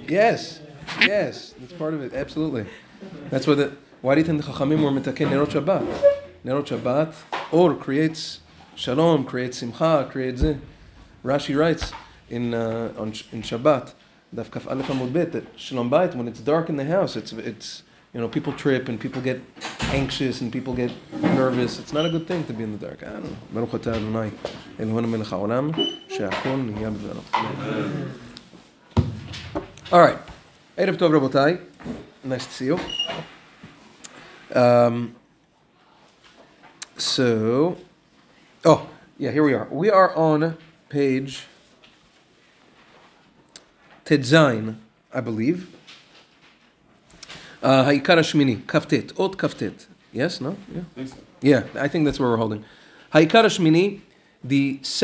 Yes, that's part of it. Absolutely. That's what why do you think the Chachamim were mitaken Nerot Shabbat? Nerot Shabbat, or creates shalom, creates simcha, creates zeh. Rashi writes in Shabbat, Daf Kaf Aleph Amud Bet, that Shalom Bayit, when it's dark in the house, it's people trip and people get anxious and people get nervous. It's not a good thing to be in the dark. I don't know. Baruch atah Adonai Eloheinu melech haolam she'achol nihya b'dvaro. All right. Erev Tov Rabotai. Nice to see you. Here we are. We are on page Tetzain, I believe. Ha'ikar Hashmini, Kaftet, Ot Kaftet. Yes, no? Yeah. I think so. Yeah, I think that's where we're holding. Ha'ikar Hashmini, the eighth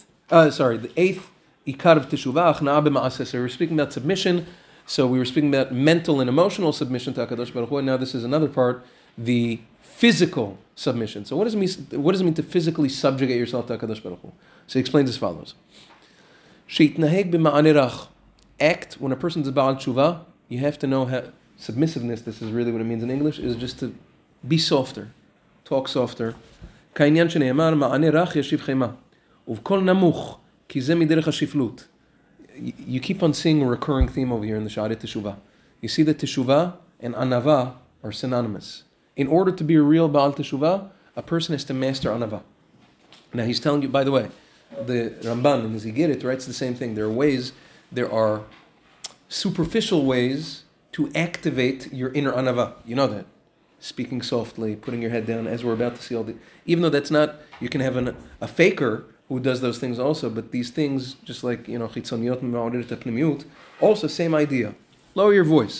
Ikar of Teshuvah, Achna'ah b'ma'aseh. So we were speaking about submission. So we were speaking about mental and emotional submission to HaKadosh Baruch Hu, and now this is another part, the physical submission. So what does it mean to physically subjugate yourself to HaKadosh Baruch Hu? So he explains as follows. Sheitnaheg b'ma'aneh rach. Act, when a person's a Ba'al Tshuva, you have to know how, submissiveness, this is really what it means in English, is just to be softer, talk softer. Ka'inyan shene'emar ma'aneh rach yashiv chema. Uvkol namuch, ki ze miderech hashiflut. You keep on seeing a recurring theme over here in the Sha'arei Teshuvah. You see that Teshuvah and Anava are synonymous. In order to be a real Ba'al Teshuvah, a person has to master Anava. Now he's telling you, by the way, the Ramban in Zigeret writes the same thing. There are superficial ways to activate your inner Anava. You know that. Speaking softly, putting your head down, as we're about to see even though that's not, you can have a faker who does those things also, but these things, just like, chitzoniyot ma'oredet hapnimiyut, also same idea. Lower your voice.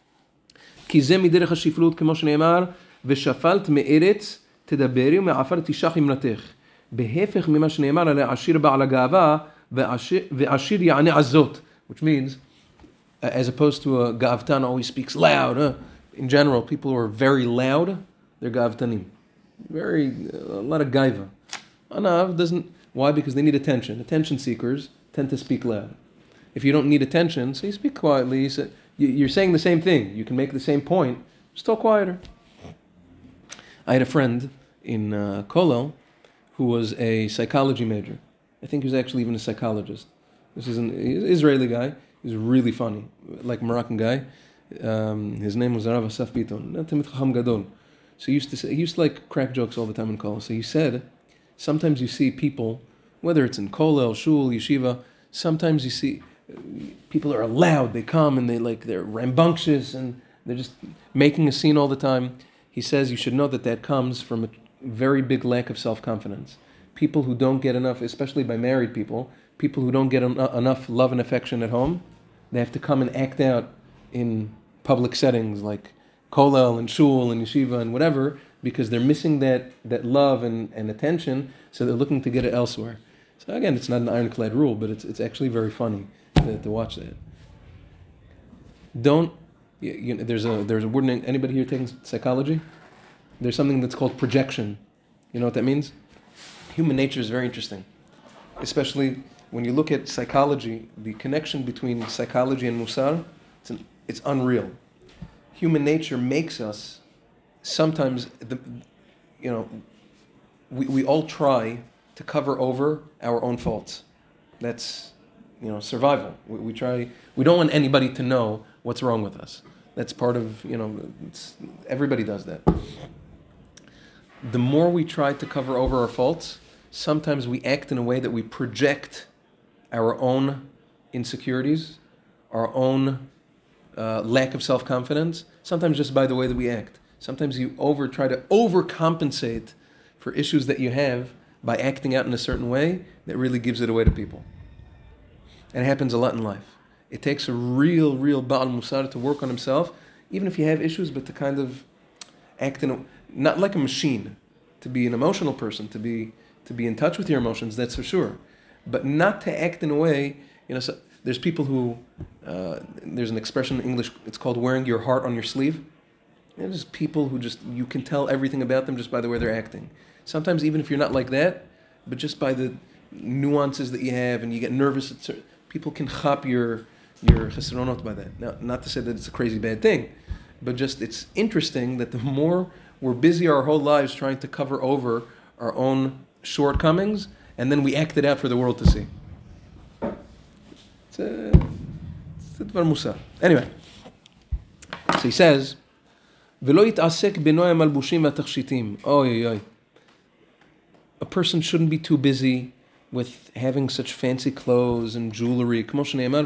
כי זה מדרך השפלות, כמו שנאמר, ושפלת מארץ תדברי ומעפר תשח אמרתך. בהפך ממה שנאמר על העשיר בעל הגאווה, ועשיר יענה הזאת, which means, as opposed to a gavtan always speaks loud. In general, people who are very loud, they're gavtanim. A lot of gaiva. Anav doesn't. Why? Because they need attention. Attention seekers tend to speak loud. If you don't need attention, so you speak quietly. You're saying the same thing. You can make the same point. Just talk quieter. I had a friend in Kollel who was a psychology major. I think he was actually even a psychologist. This is an Israeli guy. He's really funny, like Moroccan guy. His name was Rav Asaf Biton. Talmid Chacham Gadol. So he used to like crack jokes all the time in Kollel. So he said, sometimes you see people, whether it's in Kollel, Shul, Yeshiva, sometimes you see people are loud. They come and they're rambunctious and they're just making a scene all the time. He says you should know that comes from a very big lack of self-confidence. People who don't get enough, especially by married people who don't get enough love and affection at home, they have to come and act out in public settings like Kollel and Shul and Yeshiva and whatever, because they're missing that love and attention, so they're looking to get it elsewhere. So again, it's not an ironclad rule, but it's actually very funny to watch that. There's a word in anybody here taking psychology? There's something that's called projection. You know what that means? Human nature is very interesting, especially when you look at psychology. The connection between psychology and Musar, it's unreal. Human nature makes us sometimes we all try to cover over our own faults. That's survival. We try. We don't want anybody to know what's wrong with us. That's part of everybody does that. The more we try to cover over our faults, sometimes we act in a way that we project our own insecurities, our own lack of self-confidence, sometimes just by the way that we act. Sometimes you try to overcompensate for issues that you have by acting out in a certain way that really gives it away to people. And it happens a lot in life. It takes a real Ba'al Musar to work on himself, even if you have issues, but to kind of act not like a machine, to be an emotional person, to be in touch with your emotions, that's for sure. But not to act in a way, so there's people who, there's an expression in English, it's called wearing your heart on your sleeve. There's people who you can tell everything about them just by the way they're acting. Sometimes even if you're not like that, but just by the nuances that you have and you get nervous, people can chop your your chesronot by that. Now, not to say that it's a crazy bad thing, but just it's interesting that the more we're busy our whole lives trying to cover over our own shortcomings, and then we act it out for the world to see. It's a dvar musa. Anyway, so he says, "V'lo yit'asek b'noy malbushim v'atachshitim." Oy, oy. A person shouldn't be too busy with having such fancy clothes and jewelry. When Am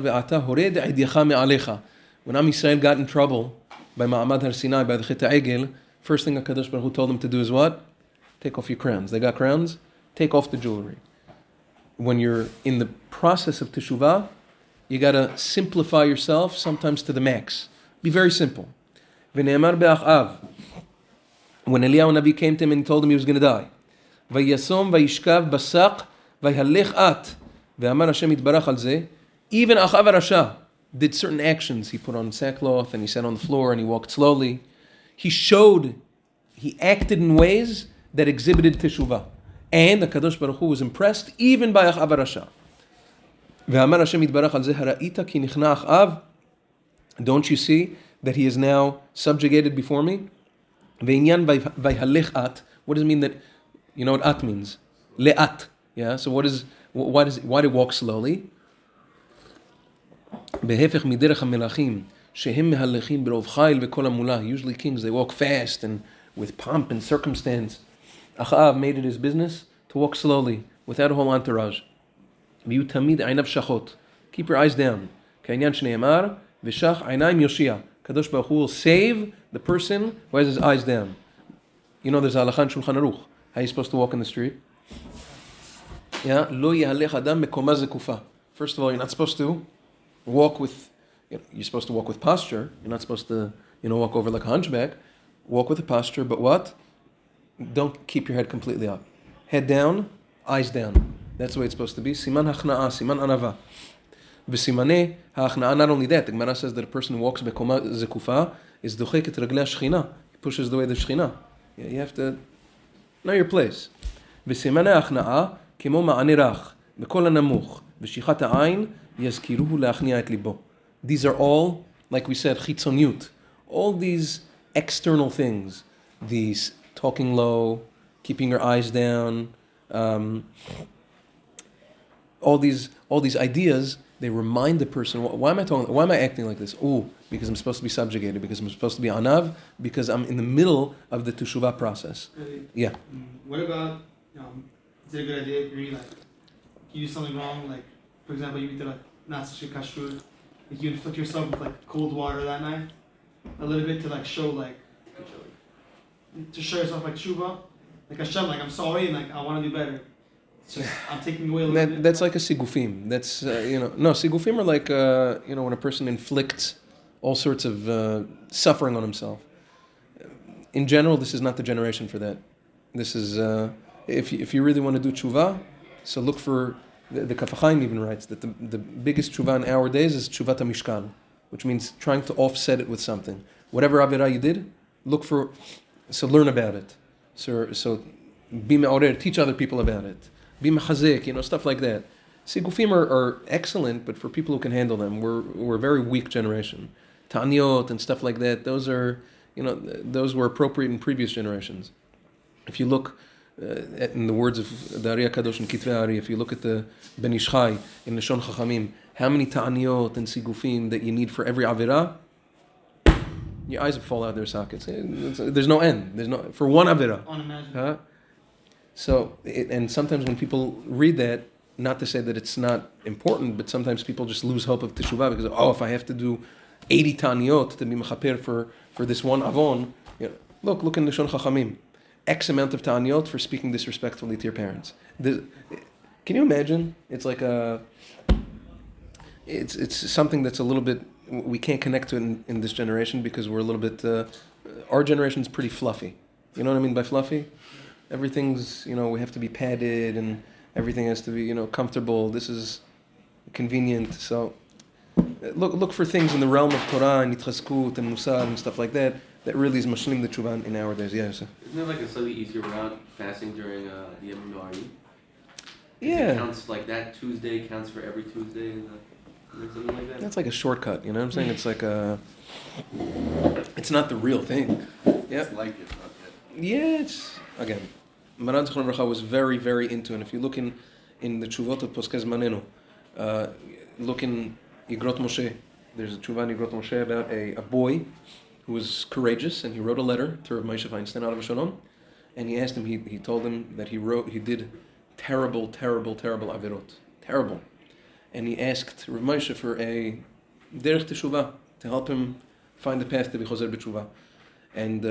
Yisrael got in trouble by Ma'amad Har Sinai, by the Chet HaEgel, first thing HaKadosh Baruch Hu told them to do is what? Take off your crowns. They got crowns? Take off the jewelry. When you're in the process of teshuvah, you got to simplify yourself sometimes to the max. Be very simple. When Eliyahu Navi came to him and he told him he was going to die, Vayasom vayishkav basaq vayhalech at ve'amar Hashem yitbarach al zeh. Even Achav HaRasha did certain actions. He put on sackcloth and he sat on the floor and he walked slowly. He acted in ways that exhibited teshuvah. And the Kadosh Baruch Hu was impressed even by Achav HaRasha. Ve'amar Hashem yitbarach al zeh hara'ita ki nichna Achav. Don't you see that he is now subjugated before me? Ve'inyan vayhalech at. What does it mean that? You know what at means? Le'at. Yeah. So why do you walk slowly? Behefech miderech hamelachim shehem mehalechim berov chayil v'kol hamulah. Usually kings, they walk fast and with pomp and circumstance. Achav made it his business to walk slowly without a whole entourage. V'yu tamid einav shachot. Keep your eyes down. Ka'inyan shneimar v'shach einayim yoshia. Kadosh Baruch Hu will save the person who has his eyes down. You know there's halakha in Shulchan Aruch. How are you supposed to walk in the street? Yeah, lo yahalech adam mekomah zekufa. First of all, you're not supposed to walk with. You're supposed to walk with posture. You're not supposed to, walk over like a hunchback. Walk with a posture, but what? Don't keep your head completely up. Head down, eyes down. That's the way it's supposed to be. Siman hachna'a, siman anava. V'simane ha'achna'a. Not only that, the Gemara says that a person who walks bekomah zekufa is dochek et raglei hashchina. He pushes the way the shchina. Yeah, you have to know your place. וסימני ההכנעה כמו מענה רך, בקול הנמוך, ושיחת העין יזכירוהו להכניע את ליבו. These are all, like we said, חיצוניות. All these external things, these talking low, keeping your eyes down, all these ideas, they remind the person, why am I acting like this? Oh, because I'm supposed to be subjugated, because I'm supposed to be anav, because I'm in the middle of the teshuvah process. Really? Yeah. What about, is it a good idea if you do something wrong, like, for example, you eat like not such a kashrut, like you inflict yourself with like cold water that night, a little bit to like show yourself like tshuva, like Hashem, like I'm sorry and like I want to do better. It's just, I'm taking away a little bit. That's like a sigufim. That's, no, sigufim are like, when a person inflicts all sorts of suffering on himself. In general, this is not the generation for that. This is, if you really want to do tshuva, so look for, the Kaf HaChaim even writes that the biggest tshuva in our days is tshuvat HaMishkan, which means trying to offset it with something. Whatever avirah you did, learn about it. So be me'orer, teach other people about it. Be mechazek, stuff like that. Sigufim are excellent, but for people who can handle them, we're a very weak generation. Ta'aniot and stuff like that, those are, those were appropriate in previous generations. If you look in the words of the Ari HaKadosh and Kitvei Ari, if you look at the Ben Ish Chai in Lashon Chachamim, how many ta'aniot and sigufim that you need for every avirah, your eyes will fall out of their sockets. There's no end. For one avirah. Unimaginable. So, and sometimes when people read that, not to say that it's not important, but sometimes people just lose hope of teshuvah because, if I have to do 80 ta'aniot to be mechaper for this one avon, look in Lashon Chachamim. X amount of ta'aniot for speaking disrespectfully to your parents. Can you imagine? It's like it's something that's a little bit, we can't connect to it in this generation because we're a little bit, our generation's pretty fluffy. You know what I mean by fluffy? Everything's, we have to be padded and everything has to be, comfortable. This is convenient. So look for things in the realm of Torah and Yitzchaskut and Musar and stuff like that really is mashlim the tshuva in our days. Yeah. So. Isn't there like a slightly easier route fasting during the Yom Noari? Yeah. It counts like that Tuesday counts for every Tuesday. or something like that. That's like a shortcut, you know what I'm saying? It's like it's not the real thing. Yeah. It's like it, not it. Yeah, it's, again, Maran Zichron Livracha was very, very into it. And if you look in the Tshuvot of Poskei Zmanenu, look in Igrot Moshe, there's a Tshuva in Igrot Moshe about a boy who was courageous, and he wrote a letter to Rav Moshe Feinstein, Alav Shalom, and he asked him, he told him that he did terrible avirot. Terrible. And he asked Rav Moshe for a derech teshuvah to help him find the path to be chozer b'teshuvah. And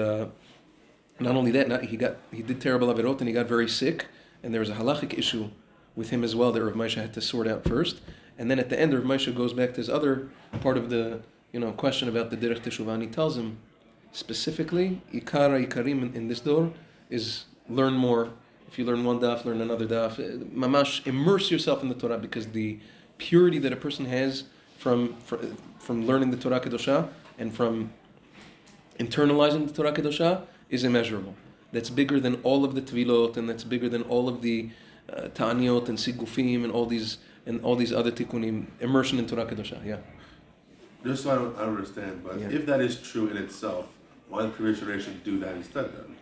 not only that, he did terrible avirot, and he got very sick, and there was a halachic issue with him as well that Rav Moshe had to sort out first. And then at the end, Rav Moshe goes back to his other part of the question about the derech teshuvah, and he tells him specifically, ikara ikarim in this door is learn more. If you learn one daf, learn another daf. Mamash, immerse yourself in the Torah, because the purity that a person has from learning the Torah Kedosha and from internalizing the Torah Kedosha is immeasurable. That's bigger than all of the Tvilot, and that's bigger than all of the Ta'aniot and Sigufim and all these other Tikkunim. Immersion in Torah Kedosha, yeah. Just so I don't understand, but Yeah. if that is true in itself, why did the previous generation do that instead then?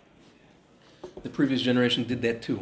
The previous generation did that too.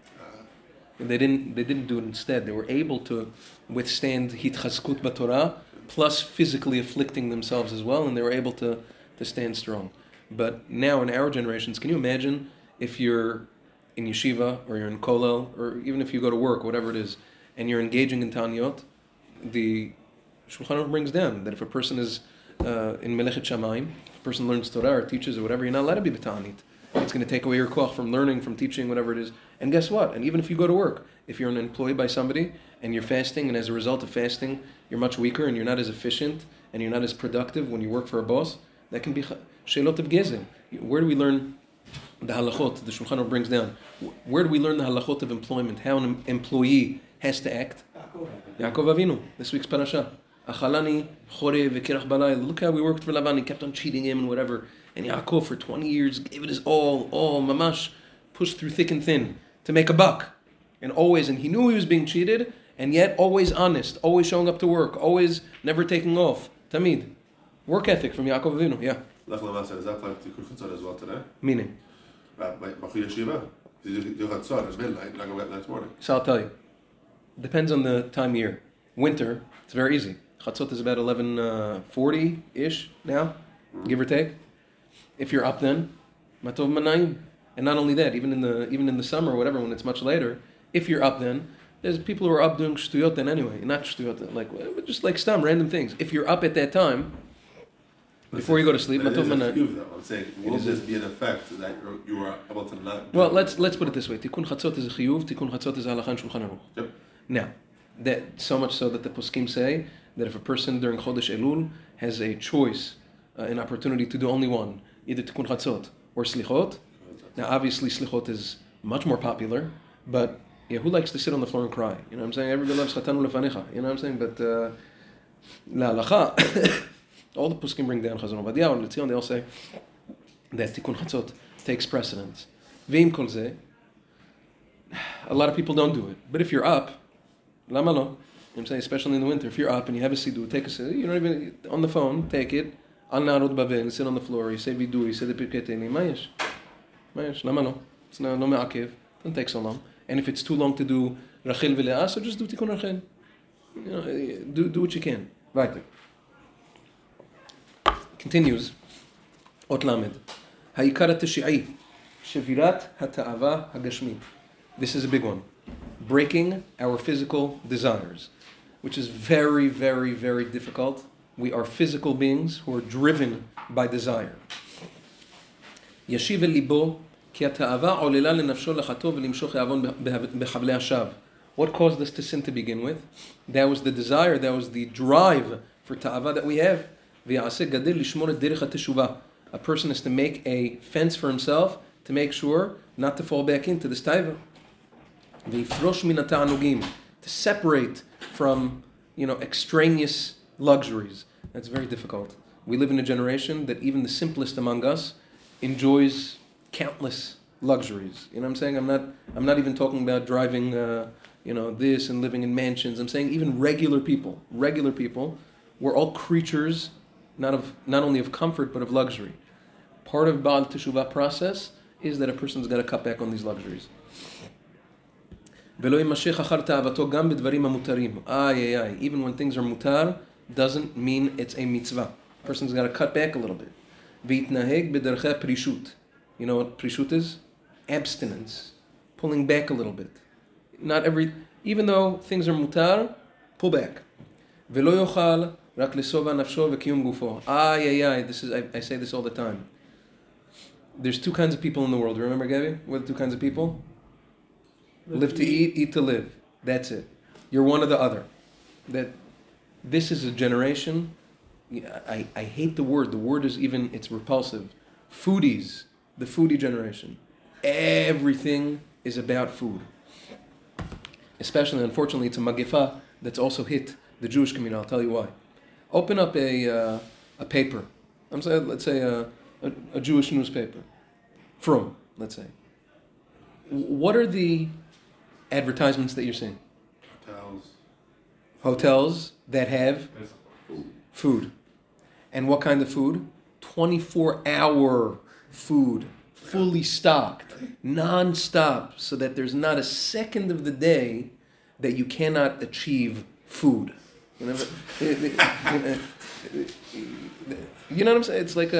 They didn't do it instead. They were able to withstand hitchazkut b'Torah, plus physically afflicting themselves as well, and they were able to stand strong. But now in our generations, can you imagine if you're in yeshiva, or you're in kollel, or even if you go to work, whatever it is, and you're engaging in Taniyot, the Shulchan Aruch brings down that if a person is in Melechet Shamayim, if a person learns Torah or teaches or whatever, you're not allowed to be b'Ta'anit. It's going to take away your koach from learning, from teaching, whatever it is. And guess what? And even if you go to work, if you're an employee by somebody and you're fasting, and as a result of fasting, you're much weaker and you're not as efficient and you're not as productive when you work for a boss, that can be shelot of gezim. Where do we learn the halachot? The Shulchan Aruch brings down. Where do we learn the halachot of employment? How an employee has to act? Yaakov Avinu, this week's parasha. Achalani chore v'kirach balay. Look how we worked for Lavan. He kept on cheating him and whatever. And Yaakov for 20 years gave it his all mamash, pushed through thick and thin to make a buck. And he knew he was being cheated, and yet always honest, always showing up to work, always never taking off. Tamid. Work ethic from Yaakov Avinu, yeah. Lech Lamasa, does that apply to Tikkun Chatzot as well today? Meaning? B'chu yeshiva? You do Chatzot at midnight, you're not going to get next morning. So I'll tell you. Depends on the time of year. Winter, it's very easy. Chatzot is about 11:40-ish now, give or take. If you're up then, matov manayim. And not only that, even in the summer or whatever, when it's much later, if you're up then, there's people who are up doing shtuyot then anyway. Not shtuyot, like just like stam, random things. If you're up at that time, before you go to sleep, matov manayim. I'm saying, will this be an effect that you are able to not? Well, let's put it this way: Tikkun Chatzot is a chiyuv. Tikkun Chatzot is halakha and Shulchan Aruch. Yep. Now, that so much so that the poskim say that if a person during Chodesh Elul has a choice, an opportunity to do only one, either Tikkun Chatzot or Slichot. Now, obviously, Slichot is much more popular, but who likes to sit on the floor and cry? You know what I'm saying? Everybody loves Chatanu Lefanecha. You know what I'm saying? But La Halacha, all the poskim bring down Chazon Obadiah and Letzion, they all say that Tikkun Chatzot takes precedence. Ve'im kol zeh, a lot of people don't do it. But if you're up, lama lo? You know what I'm saying? Especially in the winter, if you're up and you have a siddur, take a siddur. You don't even, on the phone, take it. Al Narod Bavel, sit on the floor, you say vidu, you say the Pirkei Teilim, mayesh, lama lo? It's no me'akev, doesn't take so long. And if it's too long to do Rachel v'Leah, so just do Tikkun Rachel. You know, do what you can. Right. Continues. Ot Lamed. Ha'ikar HaTeshi'i. Shevirat HaTa'ava HaGashmit. This is a big one. Breaking our physical desires, which is very, very, very difficult. We are physical beings who are driven by desire. Yashiv el libo ki ha'ta'ava olela lenafsho lechato v'limshoch ya'avon bechavlei hashav. What caused us to sin to begin with? That was the desire, that was the drive for ta'ava that we have. V'ya'aseh gadel lishmor et derech ha'teshuvah. A person has to make a fence for himself to make sure not to fall back into this taiva. V'yifrosh min ha'ta'anugim. To separate from, extraneous luxuries. That's very difficult. We live in a generation that even the simplest among us enjoys countless luxuries. You know what I'm saying? I'm not even talking about driving this and living in mansions. I'm saying even regular people, we're all creatures, not only of comfort, but of luxury. Part of Baal Teshuvah process is that a person's got to cut back on these luxuries. Even when things are mutar, doesn't mean it's a mitzvah. A person's got to cut back a little bit. You know what prishut is? Abstinence. Pulling back a little bit. Even though things are mutar, pull back. I say this all the time. There's two kinds of people in the world. Remember, Gabi? What are the two kinds of people? Live to eat, eat to live. That's it. You're one or the other. This is a generation. I hate the word. The word is it's repulsive. Foodies. The foodie generation. Everything is about food. Especially, unfortunately, it's a magifa that's also hit the Jewish community. I'll tell you why. Open up a paper. Let's say a Jewish newspaper. From, let's say. What are the advertisements that you're seeing? Hotels that have food. And what kind of food? 24-hour food. Fully stocked. Non-stop. So that there's not a second of the day that you cannot achieve food. You know what I'm saying? It's like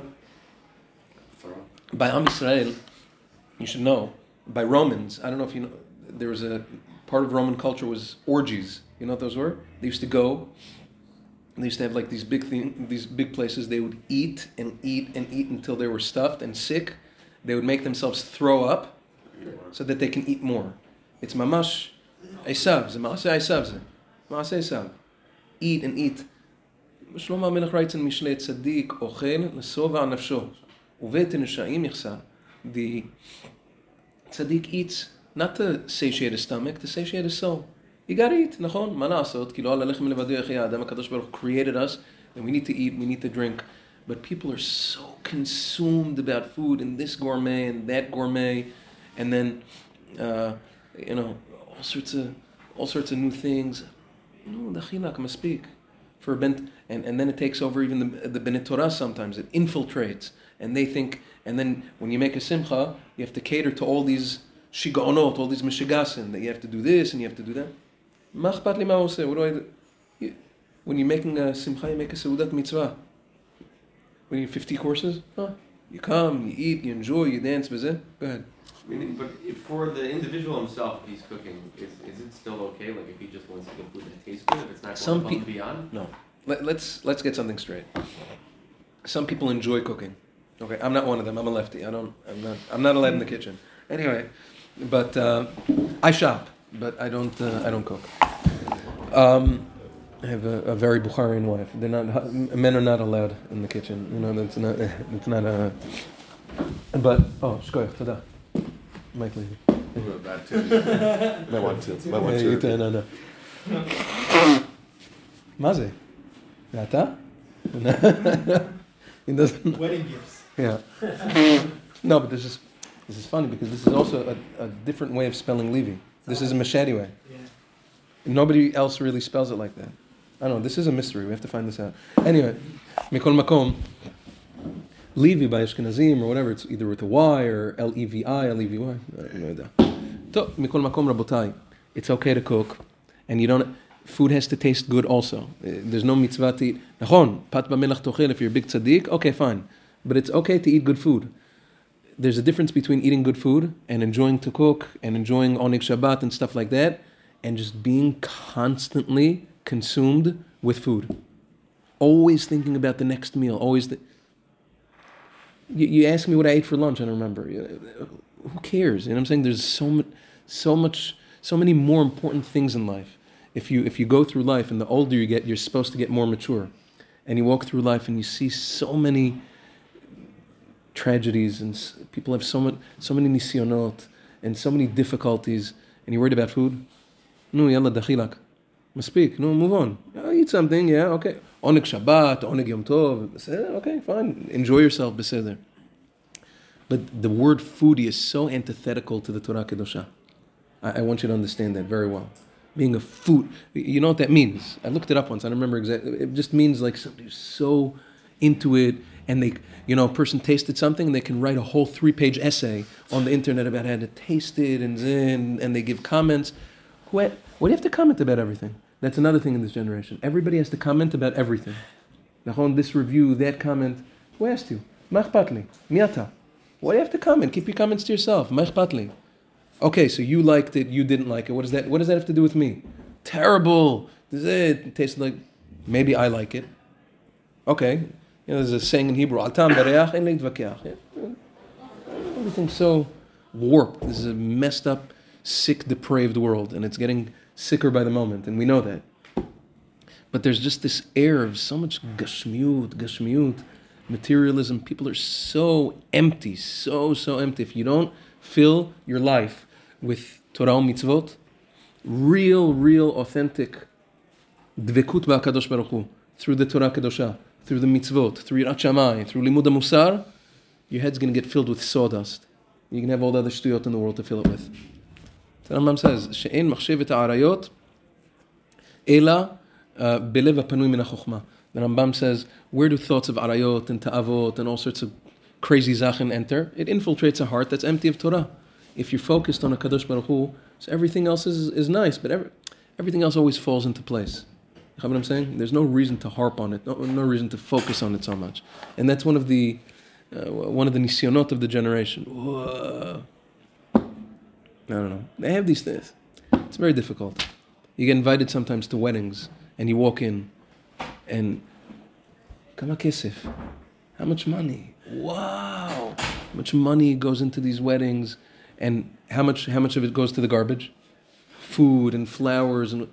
by Am Yisrael, you should know, by Romans, I don't know if you know, there was a part of Roman culture was orgies. You know what those were? They used to go, and they used to have like these big places. They would eat and eat and eat until they were stuffed and sick. They would make themselves throw up so that they can eat more. It's mamash esav, maaseh esav. Eat and eat. Shlomo HaMelech writes in Mishlei Tzadik, ochel l'sova nafsho, uvet nesha'im yichsa. The tzaddik eats not to satiate his stomach, to satiate his soul. You gotta eat, nachon, ma la'asot, ki lo al halechem levado yachya adam, HaKadosh Baruch Hu created us, and we need to eat, we need to drink. But people are so consumed about food, and this gourmet and that gourmet, and then, all sorts of new things. No, the chilak must speak. For and then it takes over even the Bnei Torah sometimes. It infiltrates. And they think, and then when you make a simcha, you have to cater to all these shigaonot, all these mishigasim, that you have to do this and you have to do that. Ma akhpat li ma oseh? What do I do? When you're making a simcha, you make a seudat mitzvah. When you have 50 courses, you come, you eat, you enjoy, you dance, Go ahead. But for the individual himself, if he's cooking, is it still okay? Like if he just wants to get food that tastes good, if it's not going above and beyond? No. Let's get something straight. Some people enjoy cooking. Okay, I'm not one of them. I'm a lefty. I'm not allowed in the kitchen. Anyway, but I shop, but I don't cook. I have a very Bukharian wife. Men are not allowed in the kitchen. That's not a. But shkoyach, tada. Mike Levy. Might want to. No. מה זה? זה אתה? Wedding gifts. Yeah. No, but this is funny because this is also a different way of spelling Levi. This is a machete way. Yeah. Nobody else really spells it like that. I don't know. This is a mystery. We have to find this out. Anyway, Mikol Makom, Levi by Ashkenazim or whatever. It's either with a Y or Levi, Levy. So, Mikol Makom Rabotai. It's okay to cook, and you don't. Food has to taste good also. There's no mitzvah to eat. Nachon, pat b'melach tochel, if you're a big tzaddik, okay, fine. But it's okay to eat good food. There's a difference between eating good food and enjoying to cook and enjoying Oneg Shabbat and stuff like that, and just being constantly consumed with food. Always thinking about the next meal. You ask me what I ate for lunch, I don't remember. Who cares? You know what I'm saying? There's so many more important things in life. If you go through life, and the older you get, you're supposed to get more mature. And you walk through life and you see so many tragedies, and people have so many nisyonot, and so many difficulties, and you're worried about food? No, yalla dachilak. Maspik, no, move on. Eat something, yeah, okay. Oneg Shabbat, Oneg Yom Tov, okay, fine. Enjoy yourself, beseder. But the word foodie is so antithetical to the Torah Kedosha. I want you to understand that very well. Being a food, you know what that means. I looked it up once. I don't remember exactly. It just means like somebody who's so into it, and they, a person tasted something, and they can write a whole 3-page essay on the internet about how to taste it, and they give comments. What do you have to comment about everything? That's another thing in this generation. Everybody has to comment about everything. On this review, that comment. Who asked you? Ma akhpat li? Miata. Why do you have to comment? Keep your comments to yourself. Ma akhpat li? Okay, so you liked it, you didn't like it. What does that have to do with me? Terrible. It tasted like, maybe I like it. Okay. There's a saying in Hebrew, Al-tam bereach ein leitvakeach. Everything's so warped. This is a messed up, sick, depraved world, and it's getting sicker by the moment, and we know that. But there's just this air of so much gashmiut, materialism. People are so empty, so empty. If you don't fill your life with Torah mitzvot, real, authentic dvekut ba'akadosh baruch Hu, through the Torah Kedosha, through the mitzvot, through Yirat Shamayim, through Limud HaMusar, your head's going to get filled with sawdust. You can have all the other shtuyot in the world to fill it with. The Rambam says, She'en machshevet ha'arayot, ela belev ha'panui min ha'chokhmah. The Rambam says, where do thoughts of arayot and ta'avot and all sorts of crazy zachin enter? It infiltrates a heart that's empty of Torah. If you're focused on a Kadosh Baruch Hu, so everything else is nice, but everything else always falls into place. You know what I'm saying? There's no reason to harp on it, no reason to focus on it so much. And that's one of the nisyonot of the generation. Whoa. I don't know. They have these things. It's very difficult. You get invited sometimes to weddings, and you walk in, and kama kesef, how much money? Wow, how much money goes into these weddings, and how much of it goes to the garbage? Food and flowers and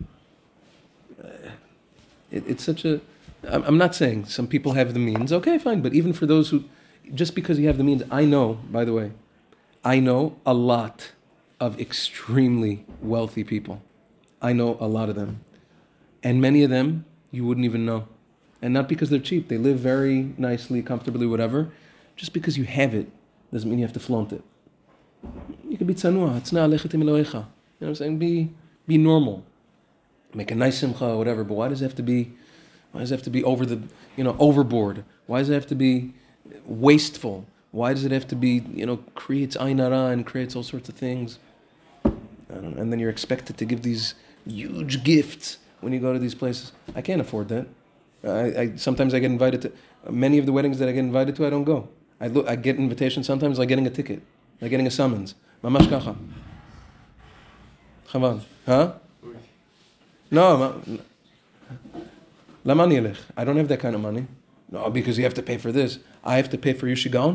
it's such a. I'm not saying some people have the means. Okay, fine, but even for those who, just because you have the means, I know. By the way, I know a lot of extremely wealthy people. I know a lot of them, and many of them you wouldn't even know. And not because they're cheap. They live very nicely, comfortably, whatever. Just because you have it doesn't mean you have to flaunt it. You can be tzanua. Tzna alechet im Elohecha. You know what I'm saying? Be normal. Make a nice simcha, whatever. But why does it have to be overboard? Why does it have to be wasteful? Why does it have to be, creates ayn hara and creates all sorts of things? I don't know. And then you're expected to give these huge gifts when you go to these places. I can't afford that. Sometimes I get invited to many of the weddings that I get invited to. I don't go. I get invitations sometimes like getting a ticket, like getting a summons. Mamash kacha. Chaval, huh? No. Lama nilech. I don't have that kind of money. No, because you have to pay for this. I have to pay for your shigaon.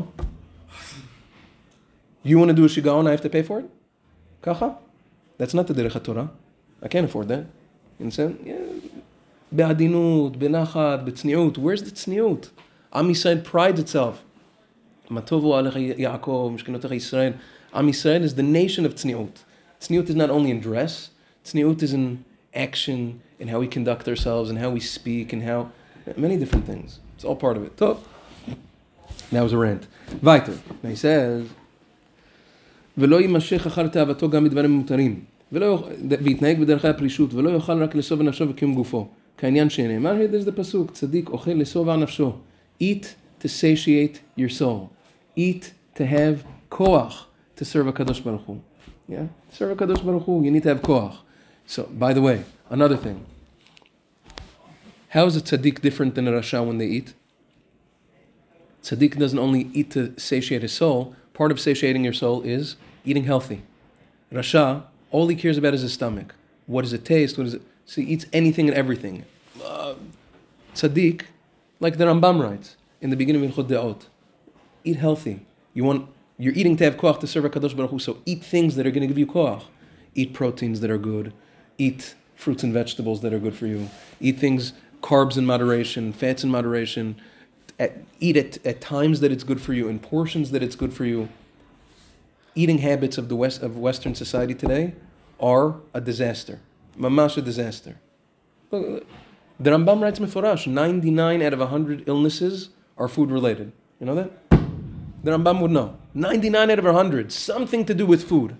You want to do a shigaon? I have to pay for it. Kacha. That's not the derech HaTorah. I can't afford that. You understand? Yeah. Be'adinut, be'nachat, be'tzniut. Where's the tzniut? Am Yisrael prides itself. Matovu alecha Yaakov, mishkenotecha Yisrael. Am Yisrael is the nation of tzniut. Tzniut is not only in dress. Tzniut is in action, in how we conduct ourselves, and how we speak, and how many different things. It's all part of it. Top. That was a rant. Weiter. Now he says, ולא יימשך אחר תאוותו גם בדברים מותרים. ויתנהג בדרכי הפרישות, ולא יאכל רק לשובע נפשו וקיום גופו. כעניין שנאמר, here's the pasuk, צדיק אוכל לשובע נפשו. Eat to satiate your soul. Eat to have koach to serve HaKadosh Baruch Hu. Yeah? Serve HaKadosh Baruch Hu, you need to have koach. So, by the way, another thing. How is a tzaddik different than a rasha when they eat? Tzaddik doesn't only eat to satiate his soul. Part of satiating your soul is eating healthy. Rasha, all he cares about is his stomach. What does it taste? So he eats anything and everything. Tzaddik, like the Rambam writes in the beginning of Hilchot De'ot, eat healthy. You're eating to have koach to serve HaKadosh Baruch Hu, so eat things that are going to give you koach. Eat proteins that are good. Eat fruits and vegetables that are good for you. Eat things, carbs in moderation, fats in moderation. Eat it at times that it's good for you, in portions that it's good for you. Eating habits of Western society today are a disaster. Mamash a disaster. The Rambam writes meforash, 99 out of 100 illnesses are food related. You know that? The Rambam would know. 99 out of 100, something to do with food.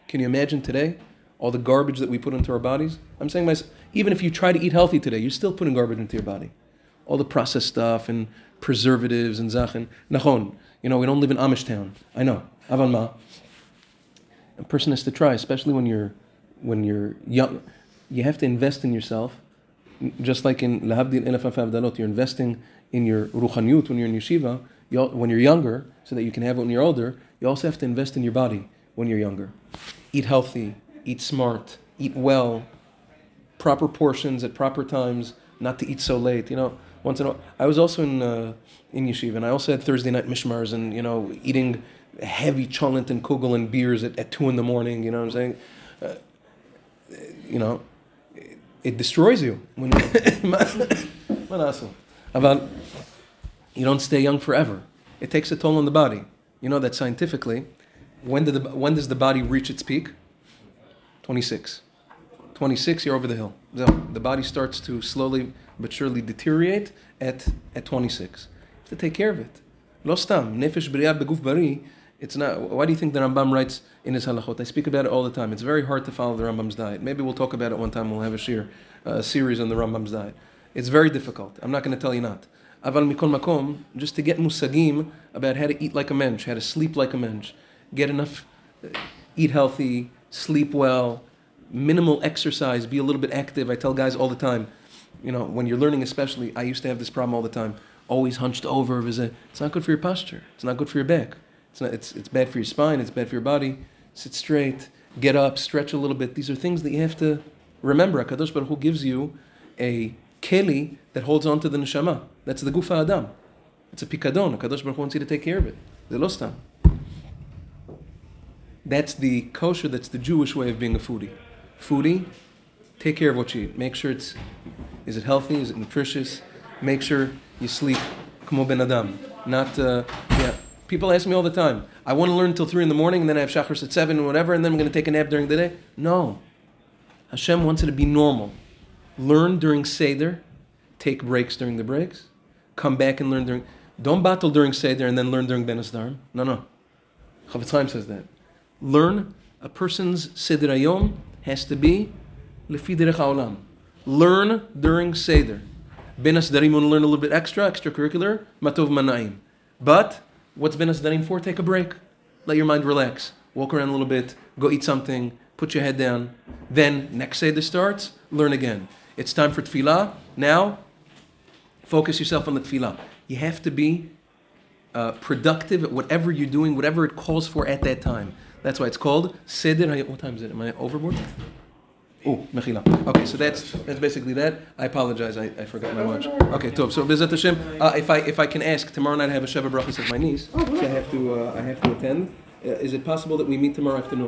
Can you imagine today all the garbage that we put into our bodies? I'm saying myself, even if you try to eat healthy today, you're still putting garbage into your body. All the processed stuff and preservatives and zachen. Nachon, we don't live in Amish town. I know. Avan ma. A person has to try, especially when you're young. You have to invest in yourself. Just like in Lahabdil Elef Avdalot, you're investing in your ruchaniyut when you're in yeshiva, when you're younger, so that you can have it when you're older. You also have to invest in your body when you're younger. Eat healthy, eat smart, eat well, proper portions at proper times, not to eat so late. Once in a while. I was also in yeshiva, and I also had Thursday night mishmars, and eating heavy cholent and kugel and beers at 2 a.m. You know what I'm saying? It destroys you. When you don't stay young forever. It takes a toll on the body. You know that scientifically, when does the body reach its peak? 26. 26, you're over the hill. The body starts to slowly but surely deteriorate at 26. You have to take care of it. Lo stam, nefesh b'riya beguf bari. It's not. Why do you think the Rambam writes in his halachot? I speak about it all the time. It's very hard to follow the Rambam's diet. Maybe we'll talk about it one time. We'll have a series on the Rambam's diet. It's very difficult. I'm not going to tell you not. Aval mikol makom, just to get musagim about how to eat like a mensch, how to sleep like a mensch, get enough, eat healthy, sleep well, minimal exercise, be a little bit active. I tell guys all the time, when you're learning especially, I used to have this problem all the time. Always hunched over. It's not good for your posture. It's not good for your back. It's bad for your spine, it's bad for your body. Sit straight, get up, stretch a little bit. These are things that you have to remember. HaKadosh Baruch Hu gives you a keli that holds on to the neshama. That's the gufa adam. It's a pikadon. HaKadosh Baruch Hu wants you to take care of it. Zelostam. That's the kosher, that's the Jewish way of being a foodie. Foodie, take care of what you eat. Make sure is it healthy, is it nutritious? Make sure you sleep como ben adam. People ask me all the time, I want to learn until 3 a.m, and then I have shachris at 7 and whatever, and then I'm going to take a nap during the day. No. Hashem wants it to be normal. Learn during Seder, take breaks during the breaks, come back and learn during... Don't battle during Seder and then learn during Ben Asdarim. No. Chafetz Chaim says that. Learn, a person's Seder Hayom has to be Lefi Derech HaOlam. Learn during Seder. Ben Asdarim, you want to learn a little bit extracurricular, Matov Mana'im. But... what's Ben Asdarim for? Take a break. Let your mind relax. Walk around a little bit. Go eat something. Put your head down. Then, next Seder starts, learn again. It's time for tefillah. Now, focus yourself on the tefillah. You have to be productive at whatever you're doing, whatever it calls for at that time. That's why it's called Seder. What time is it? Am I overboard? Oh, mechila. Okay, so that's basically that. I apologize. I forgot my watch. Okay, Tov. So Bezat Hashem, if I can ask, tomorrow night I have a Sheva Brachas of my niece. So I have to attend. Is it possible that we meet tomorrow afternoon?